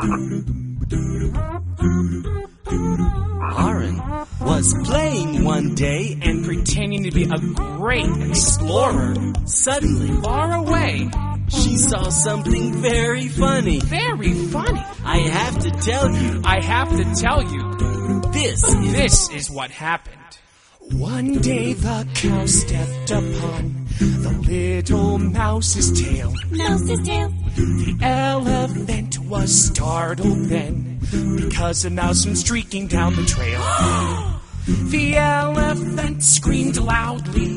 Aaron was playing one day and pretending to be a great explorer. Suddenly, Far away. she saw something very funny. Very funny. I have to tell you, I have to tell you, this is what happened. One day the cow stepped upon the little mouse's tail. Mouse's tail. The elephant was startled then, because a mouse went streaking down the trail. The elephant screamed loudly.